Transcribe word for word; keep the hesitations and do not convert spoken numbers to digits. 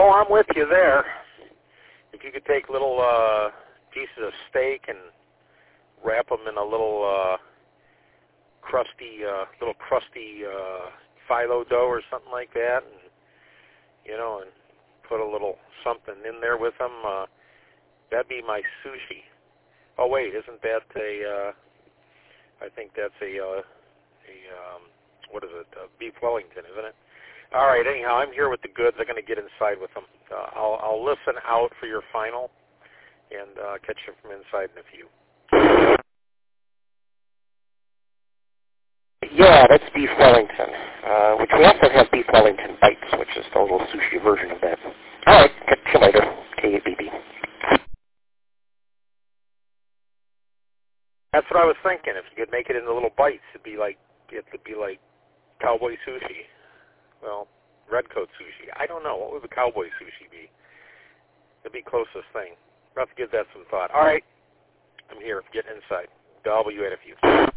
Oh, I'm with you there. If you could take little uh, pieces of steak and wrap them in a little uh, crusty, uh, little crusty uh, phyllo dough or something like that, and you know, and put a little something in there with them, uh, that'd be my sushi. Oh wait, isn't that a? Uh, I think that's a, uh, a um, what is it? Uh, beef Wellington, isn't it? All right. Anyhow, I'm here with the goods. I'm going to get inside with them. Uh, I'll, I'll listen out for your final and uh, catch you from inside in a few. Yeah, that's beef Wellington, uh, which we also have beef Wellington bites, which is the little sushi version of that. All right. Catch you later. K B B. That's what I was thinking. If you could make it into little bites, it'd be like it would be like cowboy sushi. Well, redcoat sushi. I don't know. What would the cowboy sushi be? It'd be closest thing. We'll have to give that some thought. All right. I'm here. Get inside. W in a few.